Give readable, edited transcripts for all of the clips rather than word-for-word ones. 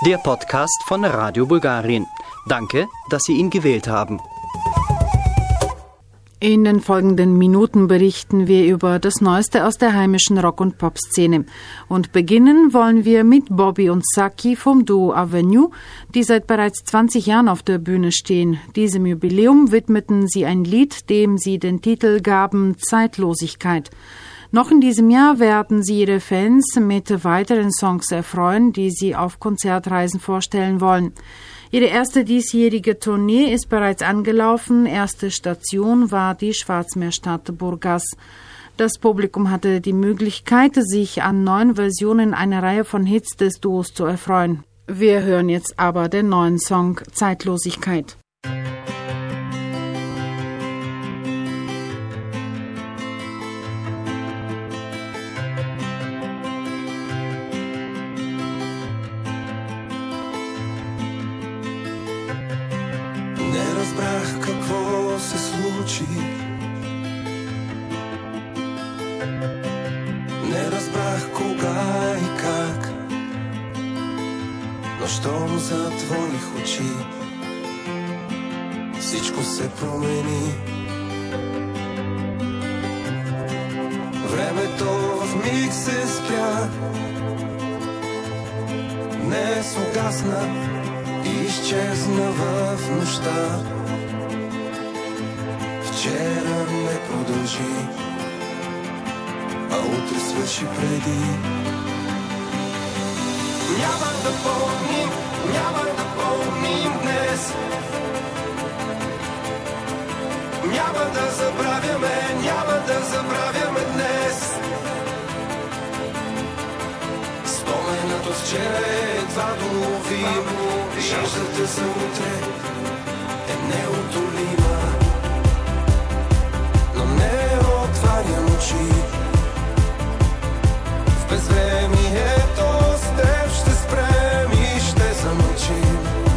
Der Podcast von Radio Bulgarien. Danke, dass Sie ihn gewählt haben. In den folgenden Minuten berichten wir über das Neueste aus der heimischen Rock- und Pop-Szene. Und beginnen wollen wir mit Bobby und Saki vom Duo Avenue, die seit bereits 20 Jahren auf der Bühne stehen. Diesem Jubiläum widmeten sie ein Lied, dem sie den Titel gaben Zeitlosigkeit. Noch in diesem Jahr werden sie ihre Fans mit weiteren Songs erfreuen, die sie auf Konzertreisen vorstellen wollen. Ihre erste diesjährige Tournee ist bereits angelaufen. Erste Station war die Schwarzmeerstadt Burgas. Das Publikum hatte die Möglichkeit, sich an neuen Versionen einer Reihe von Hits des Duos zu erfreuen. Wir hören jetzt aber den neuen Song Zeitlosigkeit. Не разбрах какво се случи. Не разбрах кога и как. Но щом затворих очи, всичко се промени. Времето в миг се спря. Днес угасна и изчезна в нощта. Вчера не продължи, а утре свърши преди. Няма да помним днес. Няма да забравяме днес. Споменът от вчера едва доловим. Жаждата за утре е неутолима, но не отварям очи. В безвремието с теб ще спрем и ще замълчим.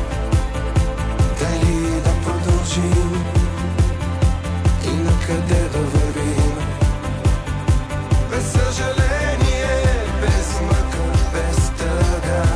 Дали да продължим и накъде да вървим? Без съжаление, без мъка, без тъга.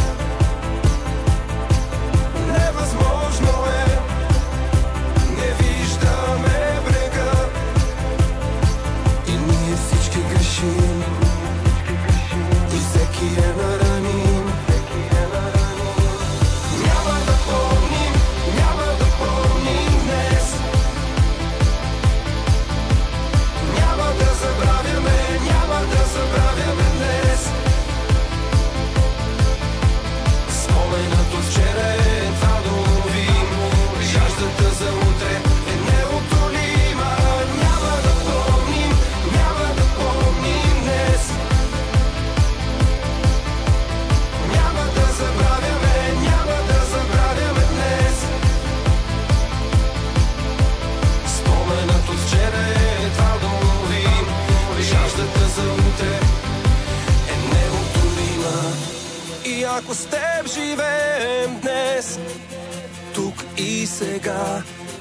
Ако с теб живеем днес, тук и сега,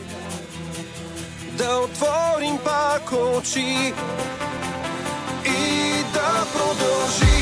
да отворим пак очи и да продължим.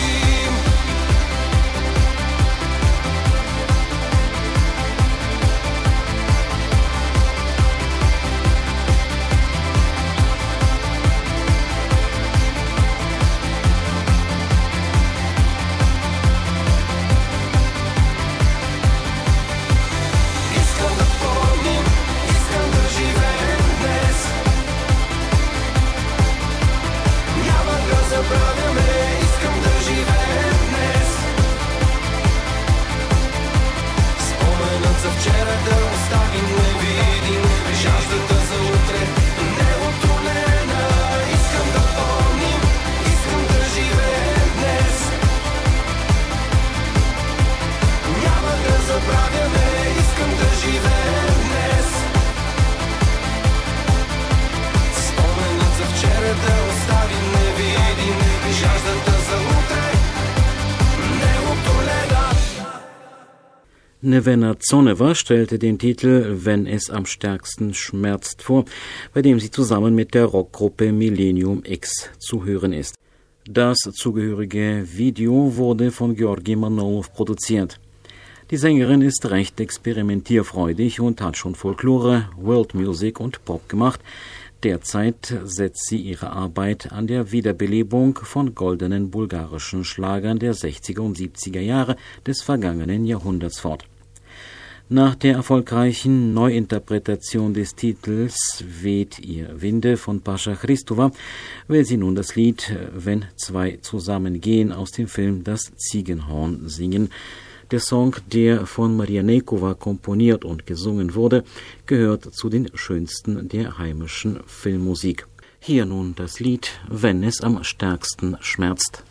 Nevena Zoneva stellte den Titel Wenn es am stärksten schmerzt vor, bei dem sie zusammen mit der Rockgruppe Millennium X zu hören ist. Das zugehörige Video wurde von Georgi Manolov produziert. Die Sängerin ist recht experimentierfreudig und hat schon Folklore, World Music und Pop gemacht. Derzeit setzt sie ihre Arbeit an der Wiederbelebung von goldenen bulgarischen Schlagern der 60er und 70er Jahre des vergangenen Jahrhunderts fort. Nach der erfolgreichen Neuinterpretation des Titels Weht ihr Winde von Pascha Christova will sie nun das Lied Wenn zwei zusammengehen aus dem Film Das Ziegenhorn singen. Der Song, der von Maria Nejkova komponiert und gesungen wurde, gehört zu den schönsten der heimischen Filmmusik. Hier nun das Lied Wenn es am stärksten schmerzt.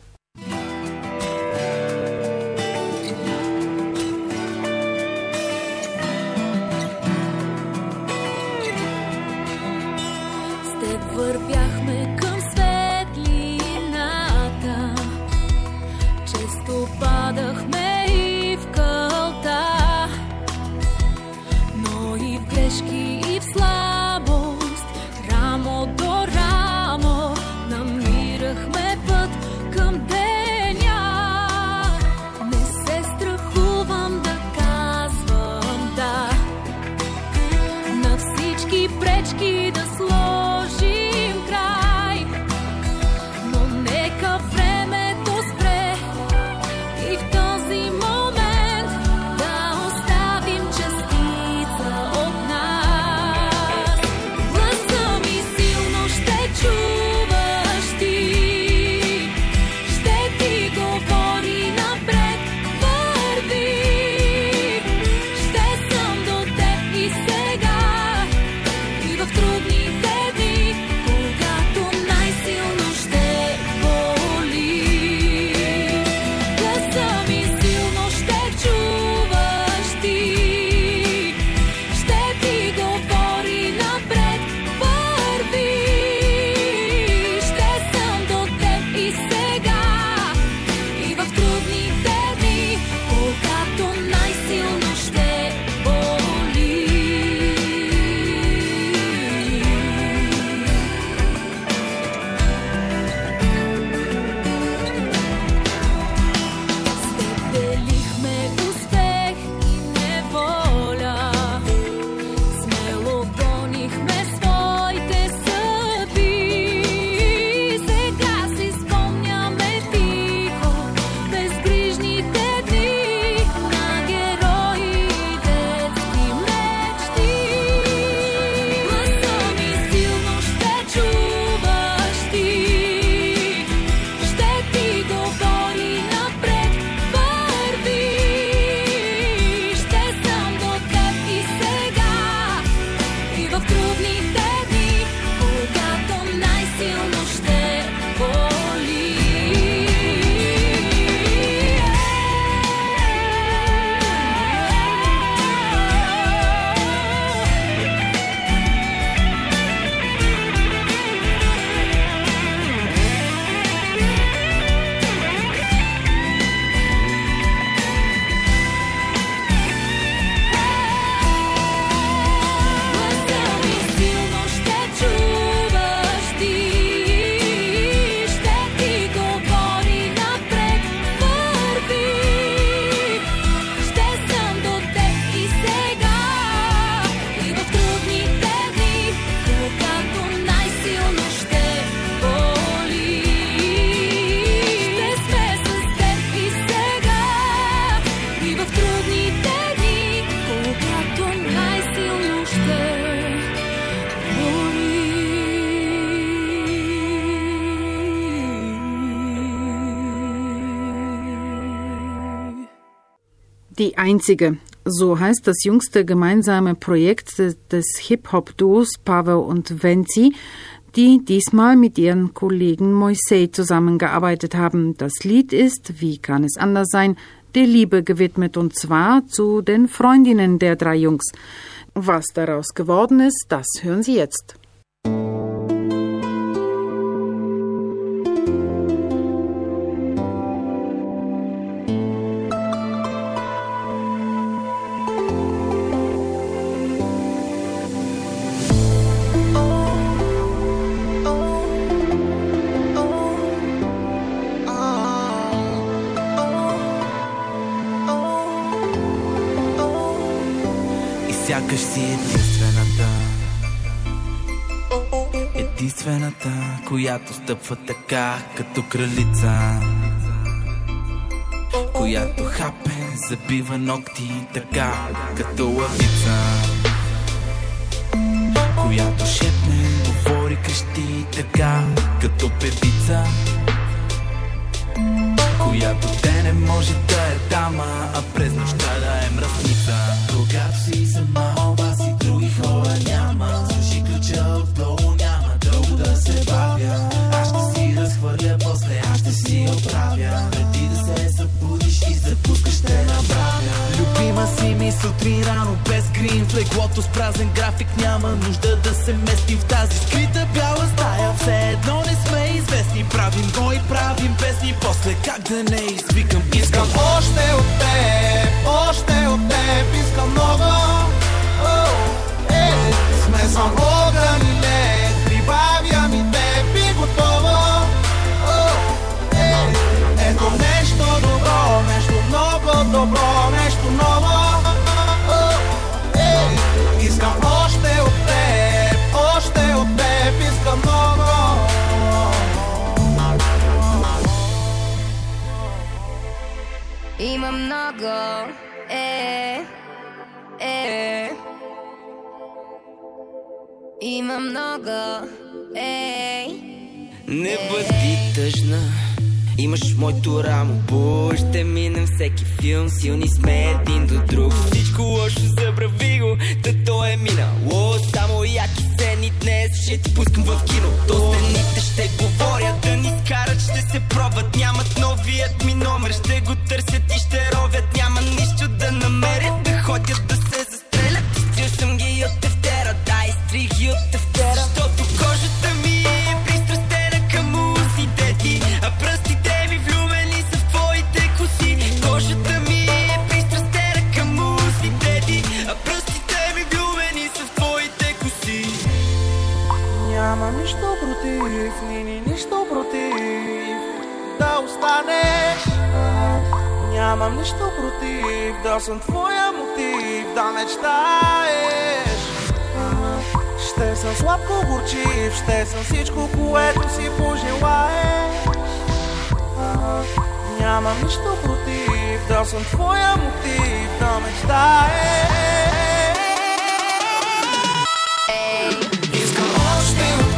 Вървяхме към светлината, често падахме и в кълта, но и в грешки, и в слабост, рамо до рамо, намирахме път към деня. Не се страхувам да казвам да, на всички пречки да сложим край, но нека времето спре и в този момент да оставим частица от нас. Гласа ми силно ще чуваш ти, ще ти говори напред, върви, ще съм до теб и сега, и в трудните дни, когато най-силно ще боли. Гласа ми силно ще чуваш ти, ще ти говори напред, върви, ще съм до теб и сега, и в трудните дни, когато най-силно ще боли. Делихме успех и неволя, смело гонихме своите съдби. Сега си спомняме тихо безгрижните дни на герои и детски мечти. Гласа ми силно ще чуваш ти, ще ти говори напред, върви, ще съм до теб и сега, и в трудните дни, когато най-силно ще боли. Гласа ми силно ще чуваш ти, ще ти говори напред, върви, ще съм до теб и сега, и в трудните дни, когато най-силно ще боли. Ще сме с теб и сега, и в трудните дни, когато най-силно ще боли. Die Einzige, so heißt das jüngste gemeinsame Projekt des Hip-Hop-Duos Paweł und Wenzi, die diesmal mit ihren Kollegen Moisei zusammengearbeitet haben. Das Lied ist, wie kann es anders sein, der Liebe gewidmet, und zwar zu den Freundinnen der drei Jungs. Was daraus geworden ist, das hören Sie jetzt. сякаш си единствената. Единствената, която стъпва така, като кралица, която хапе, забива ногти така, като лъвица, която шепне, говори къщи така, като певица, която те не може да е дама, а през нощта да е мръсница. Когато си сама, оба си други хора няма, слушай ключа отдолу, няма дълго да се бавя. Аз ще си разхвърля, после аз ще си оправя. Преди да се събудиш и запускаш ще направя. Любима си ми сутрин рано, без грим в леглото с празен график. Няма нужда да се местим в тази скрита бяла стая. Все едно не сме известни, правим го и правим песни. После как да не извикам, искам още от теб, още от теб, искам много. Смесвам огън и лед, прибавям и теб и готово. Ето нещо добро, нещо много добро, нещо ново. Искам още от теб, искам много. Има много, има много, Не бъди тъжна, имаш моето рамо. Ще минем всеки филм, силни сме един до друг. Всичко лошо забрави го, тато е минало. Само яки сцени днес ще ти пускам в кино. То стените ще говорят, да ни скарат, ще се пробват. Нямат новият ми номер, ще го търсят и ще ровят. Няма нищо да намерят, да ходят да се застрелят. Изтрил съм ги от тефтера, да, изтрих ги от тефтера. Защото кожата ми е пристрастена към музите ти, а пръстите ми влюбени са в твоите коси. Кожата ми е пристрастена към музите ти, а пръстите ми влюбени са в твоите коси. Няма нищо против, нищо против да останеш. Нямам нищо против, да съм твоя мотив, да мечтаеш. Ще съм сладко горчив, ще съм всичко, което си пожелаеш. Нямам нищо против, да съм твоя мотив, да мечтаеш. Искам още от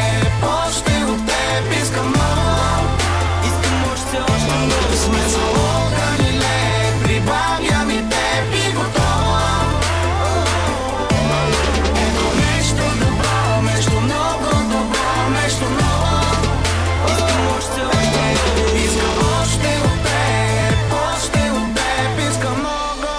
теб, искам много. Искам още много. Смесвам огън и лед, прибавям и теб и готово. Ето нещо добро, нещо много добро, нещо ново. Искам още Искам още от теб, искам много.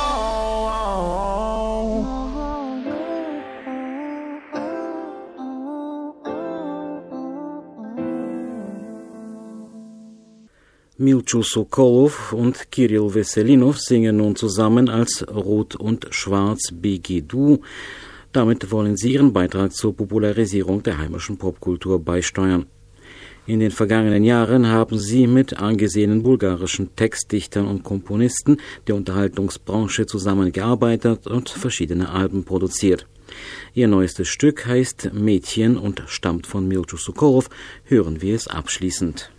Milcho Sokolow und Kirill Veselinov singen nun zusammen als Rot und Schwarz BG-Du. Damit wollen sie ihren Beitrag zur Popularisierung der heimischen Popkultur beisteuern. In den vergangenen Jahren haben sie mit angesehenen bulgarischen Textdichtern und Komponisten der Unterhaltungsbranche zusammengearbeitet und verschiedene Alben produziert. Ihr neuestes Stück heißt Mädchen und stammt von Milcho Sokolow. Hören wir es abschließend.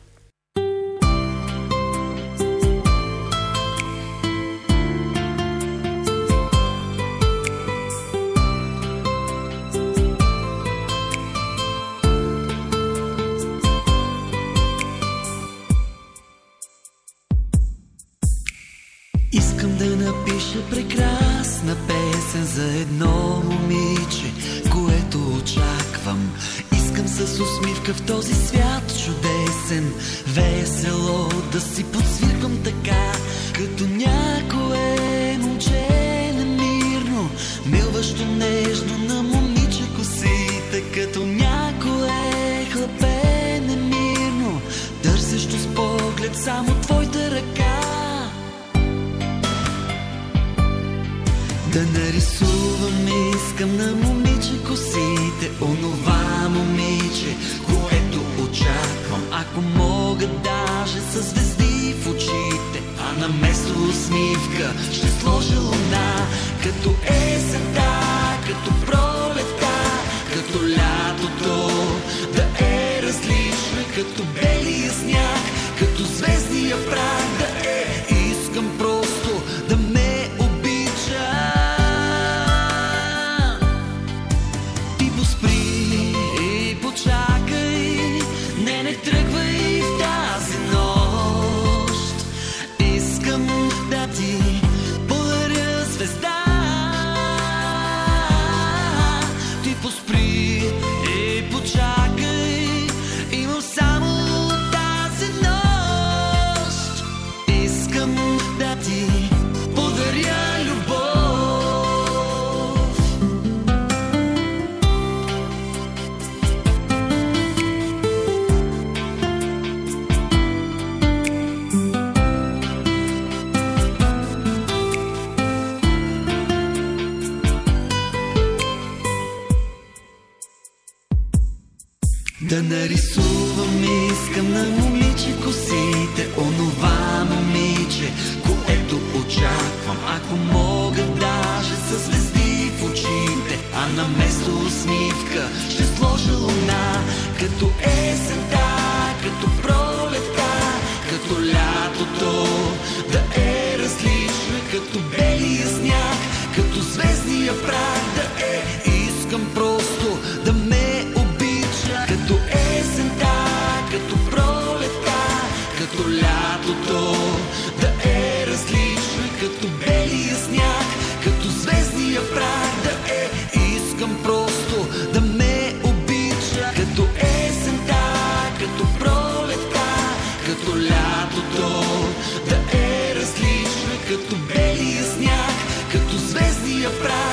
Искам да напиша прекрасна песен за едно момиче, което очаквам. Искам с усмивка в този свят чудесен, весело да си подсвирквам така, като някое момче немирно, милващо нежно на момиче косите, като някое хлапе немирно, търсещо с поглед само твоята ръка. Да нарисувам искам на момиче косите, онова момиче, което очаквам. Ако мога даже със звезди в очите, а наместо усмивка ще сложа луна, като есента. като пролета, като лятото, да е различна, като белия сняг, като звездния прах, да е. Искам просто да ме обича. Ти поспри и почакай, не тръгвай в тази нощ. Искам да ти подаря звезда. Ти поспри и почакай, имам само тази нощ. Искам да ти подаря любов. Да нарисувам, искам на момиче косите, онова момиче, което очаквам. Ако мога даже със звезди в очите, а на место усмивка ще сложа луна. Като есента, като пролета, като лятото, да е различна, като белия сняг, като звездния прах, да е. Искам просто да ме обича, като есента, като пролета, като лятото, да е различна, като белия сняг, като звездния прах, да е. Искам просто да ме обича, като есента, като пролета, като лятото, да е различна, като белия сняг, като звездния прах.